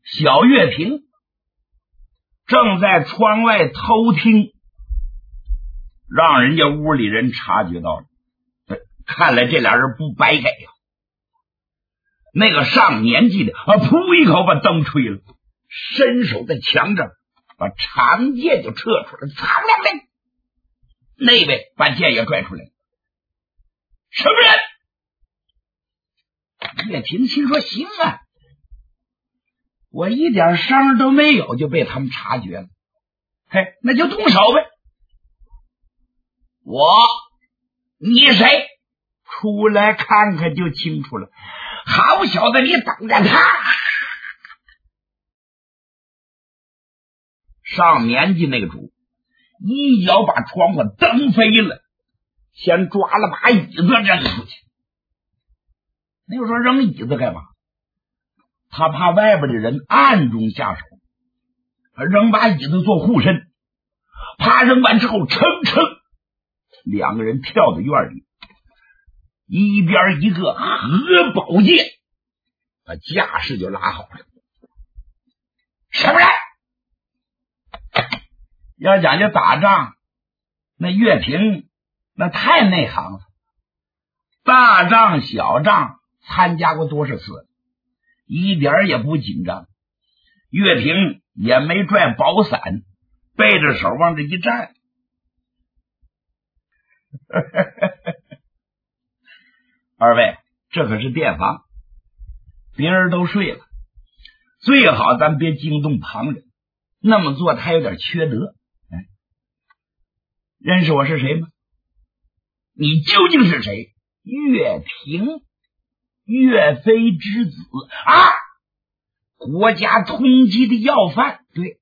小月平正在窗外偷听，让人家屋里人察觉到了。看来这俩人不白给呀。那个上年纪的噗一口把灯吹了，伸手在墙上把长剑就撤出来，藏两人。那位把剑也拽出来。什么人？岳平心说行啊，我一点伤都没有就被他们察觉了，嘿，那就动手呗。你谁？出来看看就清楚了。好小子，你等着他！上年纪那个主一脚把窗户蹬飞了，先抓了把椅子扔出去。那又说扔椅子干嘛？他怕外边的人暗中下手，扔把椅子做护身，怕扔完之后噌噌，两个人跳到院里，一边一个合宝剑，把架势就拉好了。什么人？要讲究打仗，那岳平那太内行了，大仗小仗参加过多少次，一点也不紧张。岳平也没拽宝伞，背着手往这一站。二位，这可是店房，别人都睡了，最好咱别惊动旁人，那么做他有点缺德。认识我是谁吗？你究竟是谁？岳平，岳飞之子啊，国家通缉的要犯。对，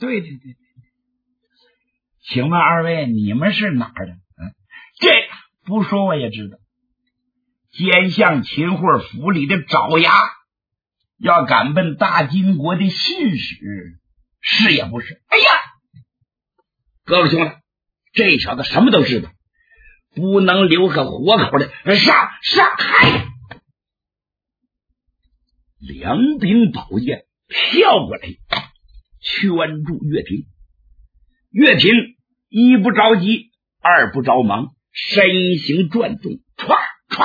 请问二位你们是哪儿的？这不说我也知道，监相秦桧府里的爪牙，要敢奔大金国的信使，是也不是？哎呀，各位兄弟，这小子什么都知道，不能留个活口的，上！嗨！两柄宝剑跳过来，圈住岳平。岳平一不着急，二不着忙，身形转动，唰，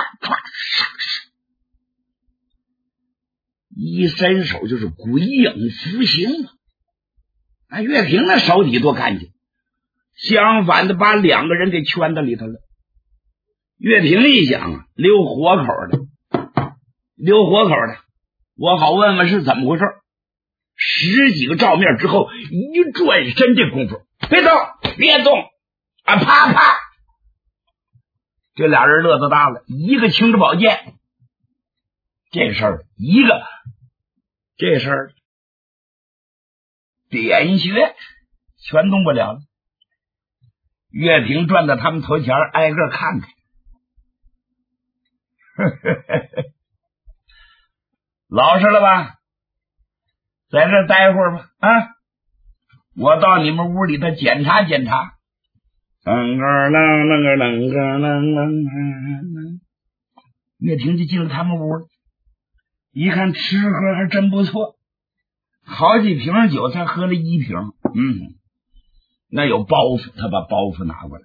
一伸手就是鬼影浮行啊！岳平那手底多干净，相反的把两个人给圈到里头了。岳平一想啊，留活口的，我好问问是怎么回事。十几个照面之后，一转身这功夫，别动啊！啪！这俩人乐子大了，一个擎着宝剑，这事儿点穴全动不了了。岳平转到他们头前，挨个看看。老实了吧？在这待会儿吧。我到你们屋里头检查检查。岳平就进了他们屋了，一看吃喝还真不错，好几瓶酒才喝了一瓶。那有包袱，他把包袱拿过来，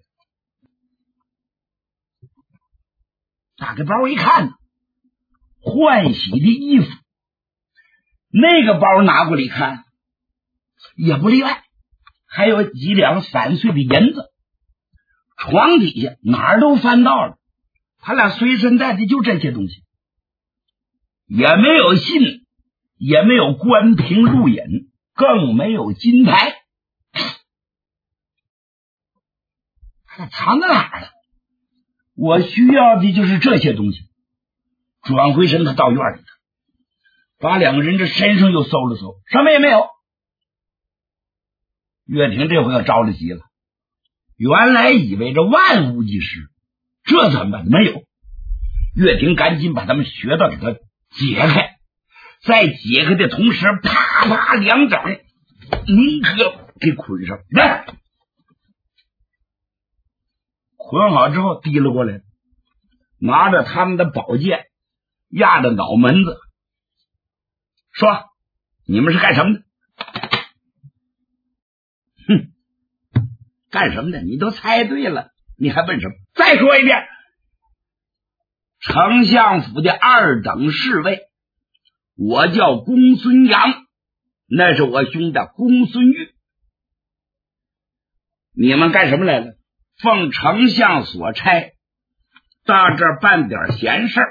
打开包一看，换洗的衣服。那个包拿过来一看，也不例外，还有几两散碎的银子。床底下哪儿都翻到了，他俩随身带的就这些东西，也没有信，也没有官凭录引，更没有金牌。他藏在哪儿了？我需要的就是这些东西。转回身，他到院里头，把两个人这身上又搜了搜，什么也没有。岳平这回可着了急了，原来以为这万无一失，这怎么办？没有。岳平赶紧把他们穴道给他解开，在解开的同时，啪两掌宁可给捆上来。捆好之后提了过来，拿着他们的宝剑压着脑门子，说你们是干什么的？哼，干什么的？你都猜对了，你还问什么？再说一遍，丞相府的二等侍卫，我叫公孙阳，那是我兄弟公孙玉。你们干什么来了？奉丞相所差，到这儿办点闲事儿。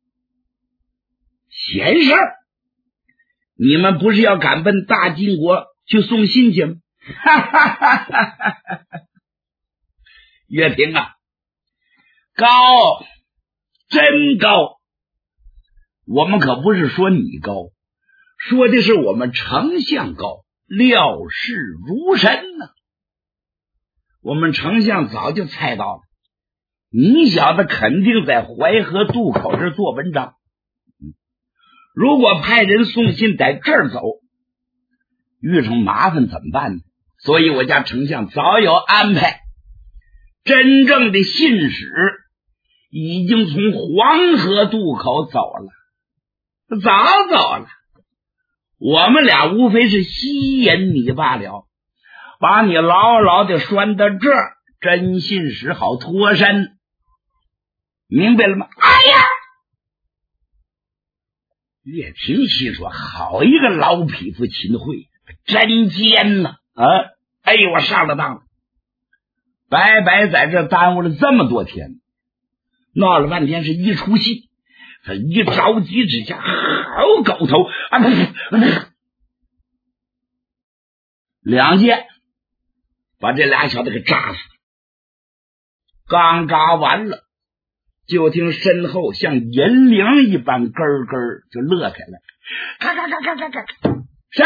闲事儿？你们不是要赶奔大金国去送信去吗？哈哈哈哈哈！岳平啊，高，真高！我们可不是说你高，说的是我们丞相高，料事如神呢。我们丞相早就猜到了，你小子肯定在淮河渡口这做文章。如果派人送信在这儿走，遇上麻烦怎么办呢？所以我家丞相早有安排，真正的信使已经从黄河渡口走了，早走了。我们俩无非是吸引你罢了，把你牢牢的拴到这儿，真信使好脱身，明白了吗？哎呀！岳平心说，好一个老匹夫秦桧，真奸呐！哎呦，我上了当了，白白在这耽误了这么多天，闹了半天是一出戏。他一着急之下，好狗头啊！两箭把这俩小子给扎死。刚扎完了，就听身后像银铃一般咯咯就乐开了，咔咔咔咔咔咔，谁？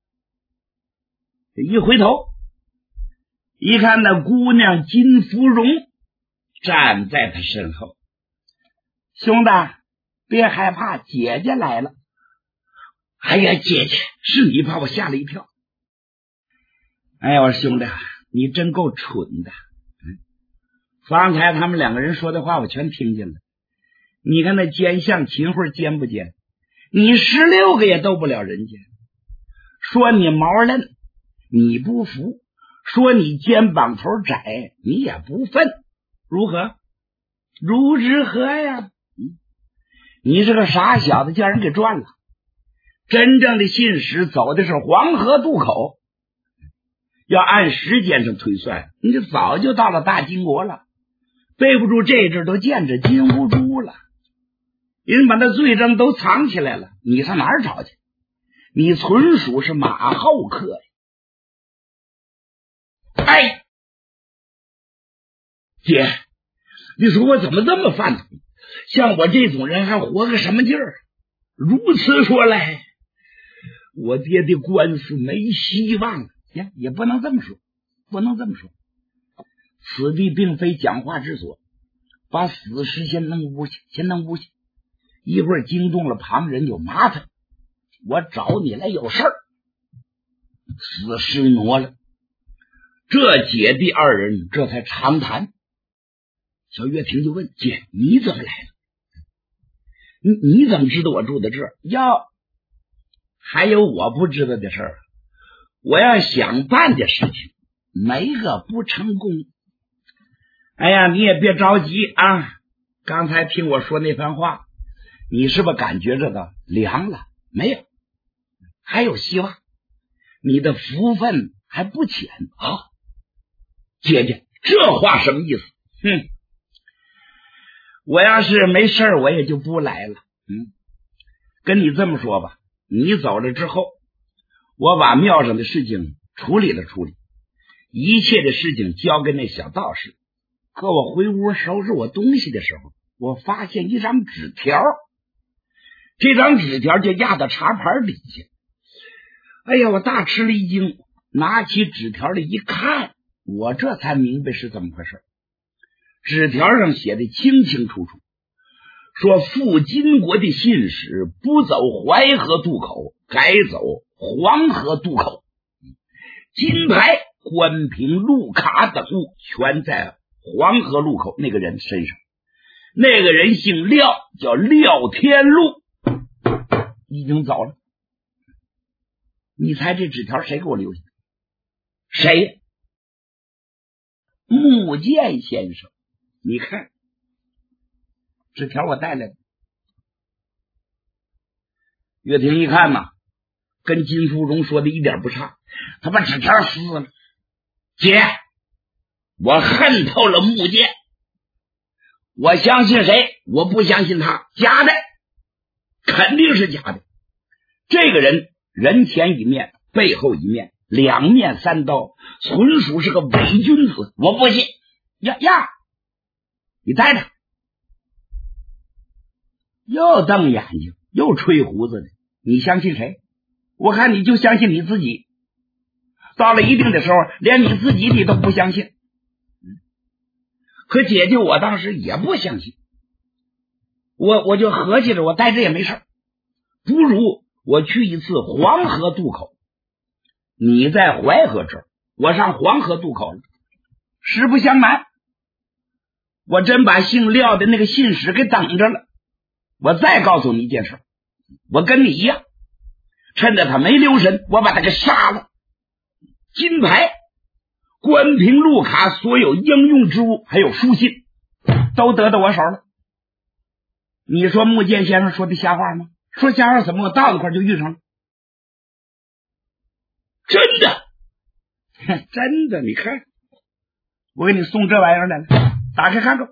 一回头一看，那姑娘金芙蓉站在他身后。兄弟，别害怕，姐姐来了。哎呀，姐姐，是你把我吓了一跳。哎呀，我说兄弟，你真够蠢的。方才他们两个人说的话我全听见了。你看那奸相秦桧奸不奸？你16个也斗不了人家。说你毛嫩，你不服；说你肩膀头窄，你也不忿。如何？如何呀？你是个傻小子，叫人给赚了。真正的信使走的是黄河渡口，要按时间上推算，你就早就到了大金国了。背不住这阵都见着金兀术了，人把那罪证都藏起来了，你上哪儿找去？你纯属是马后客呀！哎，姐，你说我怎么这么犯罪？像我这种人还活个什么劲儿？如此说来，我爹的官司没希望了呀！也不能这么说，不能这么说。此地并非讲话之所，把死尸先弄屋去，一会儿惊动了旁人有麻烦，我找你来有事儿。死尸挪了，这姐弟二人这才长谈。小岳平就问：姐，你怎么来了？你怎么知道我住在这儿？还有我不知道的事儿，我要想办的事情没个不成功。哎呀，你也别着急啊！刚才听我说那番话，你是不是感觉这个凉了？没有，还有希望，你的福分还不浅啊！姐姐，这话什么意思？我要是没事我也就不来了。跟你这么说吧，你走了之后，我把庙上的事情处理了处理，一切的事情交给那小道士。可我回屋收拾我东西的时候，我发现一张纸条，这张纸条就压到茶盘底下。哎呀，我大吃了一惊，拿起纸条来一看，我这才明白是怎么回事。纸条上写的清清楚楚，说赴金国的信使不走淮河渡口，改走黄河渡口，金牌、关凭、路卡等物全在黄河路口那个人身上。那个人姓廖，叫廖天禄，已经走了。 你猜这纸条谁给我留下的？谁？穆剑先生。你看纸条我带来的。岳霆一看呐，跟金芙蓉说的一点不差，他把纸条撕了。姐，我恨透了穆剑，我相信谁？我不相信他，假的，肯定是假的。这个人人前一面，背后一面，两面三刀，纯属是个伪君子，我不信。呀，你待着。又瞪眼睛，又吹胡子的，你相信谁？我看你就相信你自己。到了一定的时候，连你自己你都不相信。可姐姐我当时也不相信，我就合计着我待着也没事，不如我去一次黄河渡口。你在淮河这儿，我上黄河渡口了。实不相瞒，我真把姓廖的那个信使给等着了。我再告诉你一件事，我跟你一样，趁着他没留神，我把他给杀了。金牌、关平路卡所有应用之物还有书信都得到我手了。你说穆剑先生说的瞎话吗？说瞎话怎么我到那块就遇上了？真的真的，你看我给你送这玩意儿来了，打开看看。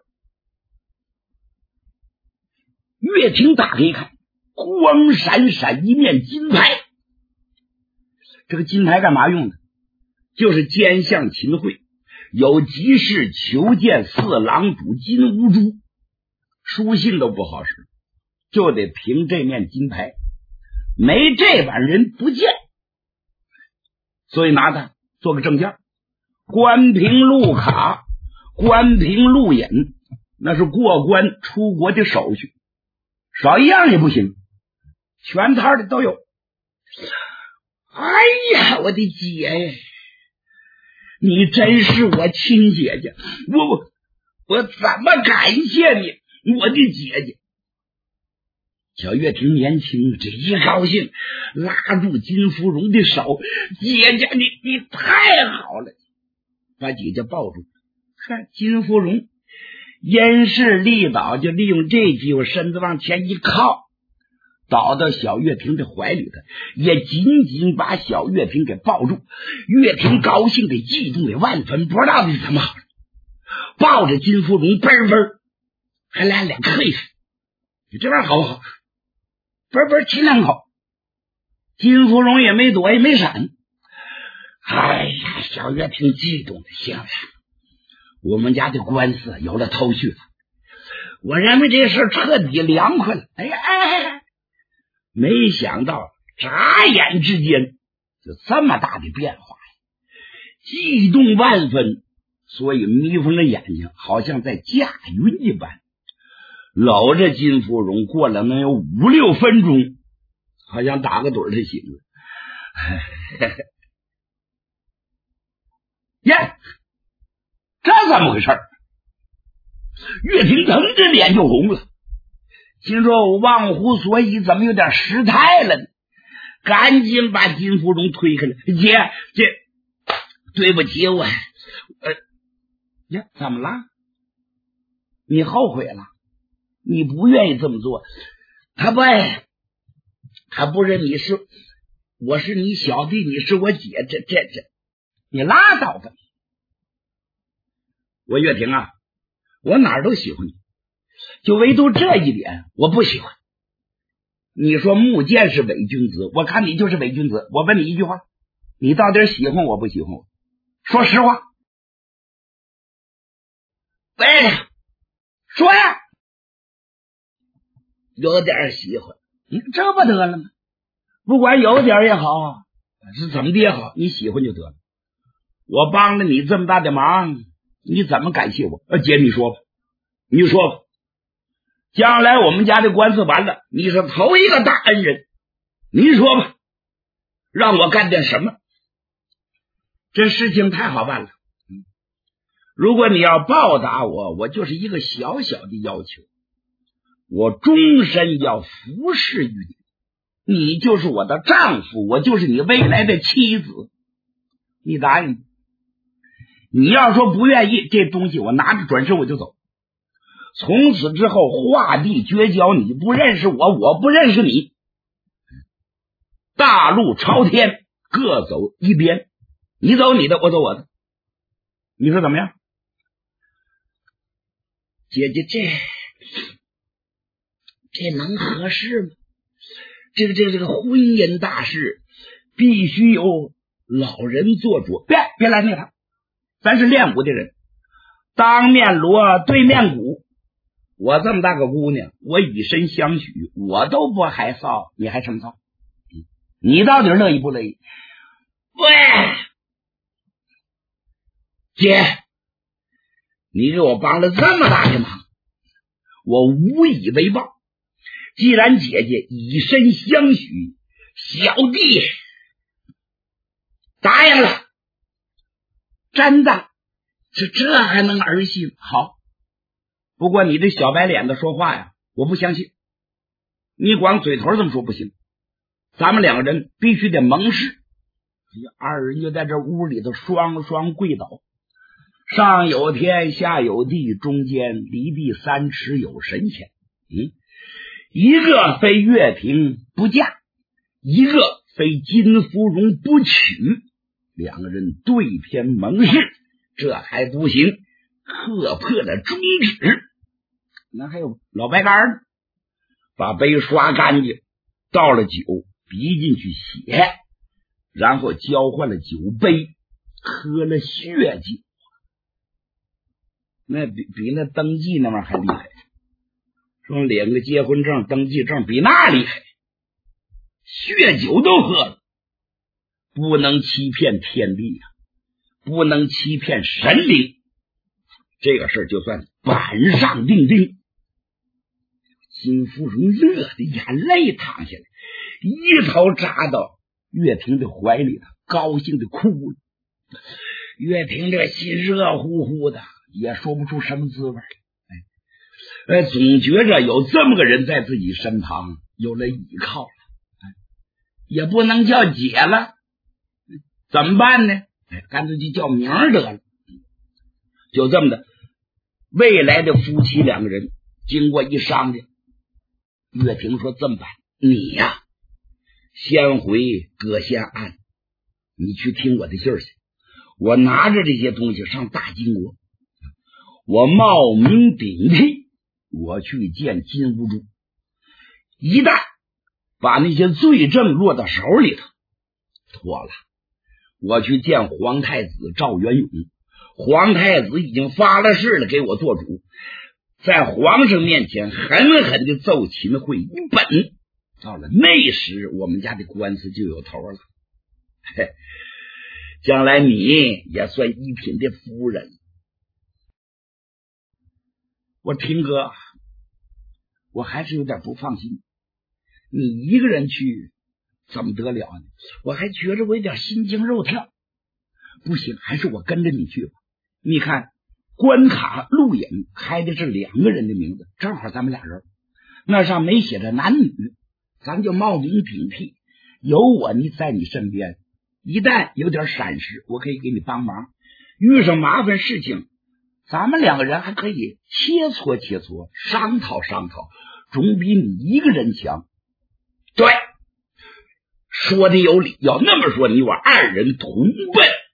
岳霆打开一看，光闪闪一面金牌。这个金牌干嘛用的？就是奸相秦桧有急事求见四郎主金乌珠，书信都不好使，就得凭这面金牌，没这玩意儿人不见，所以拿它做个证件。关平路卡、关平路引，那是过关出国的手续，少一样也不行，全套的都有。哎呀，我的姐呀，你真是我亲姐姐，我怎么感谢你，我的姐姐。小岳霆年轻，这一高兴，拉住金芙蓉的手，姐姐你太好了，把姐姐抱住。看金芙蓉因势利导，就利用这机会身子往前一靠，倒到小岳霆的怀里头，也紧紧把小岳霆给抱住。岳霆高兴的激动的万分，不知道是怎么好，抱着金芙蓉嘣嘣还来两个嘿声，你这玩意儿好不好？嘣嘣亲两口，金芙蓉也没躲也没闪。哎呀，小岳霆激动的行了，我们家的官司有了头绪了，我认为这事彻底凉快了。哎，没想到眨眼之间就这么大的变化呀，激动万分，所以眯缝着眼睛，好像在驾云一般，搂着金芙蓉过了能有5-6分钟，好像打个盹的醒了。呀，这怎么回事？岳霆腾着脸就红了，心说我忘乎所以，怎么有点失态了呢？赶紧把金芙蓉推开了。姐，对不起，我呀，怎么了？你后悔了？你不愿意这么做？他不是你是，我是你小弟，你是我姐，这你拉倒吧。我岳霆啊，我哪儿都喜欢你，就唯独这一点我不喜欢。你说穆剑是伪君子，我看你就是伪君子。我问你一句话，你到底喜欢我不喜欢我？说实话。喂，说呀。有点喜欢，这不得了吗？不管有点也好，是怎么的也好，你喜欢就得了。我帮了你这么大的忙，你怎么感谢我？姐，你说吧，将来我们家的官司完了，你是头一个大恩人，你说吧，让我干点什么？这事情太好办了。如果你要报答我，我就是一个小小的要求，我终身要服侍于你， 你就是我的丈夫，我就是你未来的妻子，你答应？你要说不愿意，这东西我拿着转身我就走，从此之后划地绝交，你不认识我，我不认识你，大路朝天，各走一边，你走你的，我走我的，你说怎么样？姐姐，这能合适吗？这个婚姻大事必须由老人做主，别来那他，咱是练武的人，当面锣对面鼓，我这么大个姑娘，我以身相许，我都不害臊，你还生臊？你到底乐意不乐意？喂，姐，你给我帮了这么大的忙，我无以为报。既然姐姐以身相许，小弟答应了。真的？这还能儿戏？好，不过你这小白脸子说话呀，我不相信。你光嘴头这么说不行，咱们两个人必须得盟誓。二人就在这屋里头双双跪倒，上有天，下有地，中间离地3尺有神仙。一个非月平不嫁，一个非金芙蓉不娶，两个人对天盟誓，这还不行，磕破了中指。那还有老白干呢，把杯刷干净，倒了酒，逼进去血，然后交换了酒杯，喝了血酒。那比那登记那玩意儿还厉害，说领个结婚证登记证比那厉害，血酒都喝了。不能欺骗天地啊，不能欺骗神灵，这个事就算板上钉钉。金芙蓉乐的眼泪淌下来，一头扎到岳平的怀里头，高兴的哭了。岳平这心热乎乎的，也说不出什么滋味。总觉着有这么个人在自己身旁，有了依靠了，也不能叫姐了，怎么办呢？干脆就叫名儿得了。就这么的，未来的夫妻两个人经过一商量，岳平说这么办，你呀，先回葛仙庵，你去听我的信儿去。我拿着这些东西上大金国，我冒名顶替，我去见金兀术。一旦把那些罪证落到手里头，妥了，我去见皇太子赵元永。皇太子已经发了誓了，给我做主，在皇上面前狠狠的奏秦桧一本。到了那时，我们家的官司就有头了。将来你也算一品的夫人。我听哥，我还是有点不放心，你一个人去怎么得了呢？我还觉着我有点心惊肉跳。不行，还是我跟着你去吧。你看关卡录影开的是2个人的名字，正好咱们俩人，那上没写着男女，咱就冒名顶替，有我你在你身边，一旦有点闪失，我可以给你帮忙，遇上麻烦事情，咱们2个人还可以切磋切磋，商讨商讨，总比你一个人强。对，说的有理，要那么说，你我2人同奔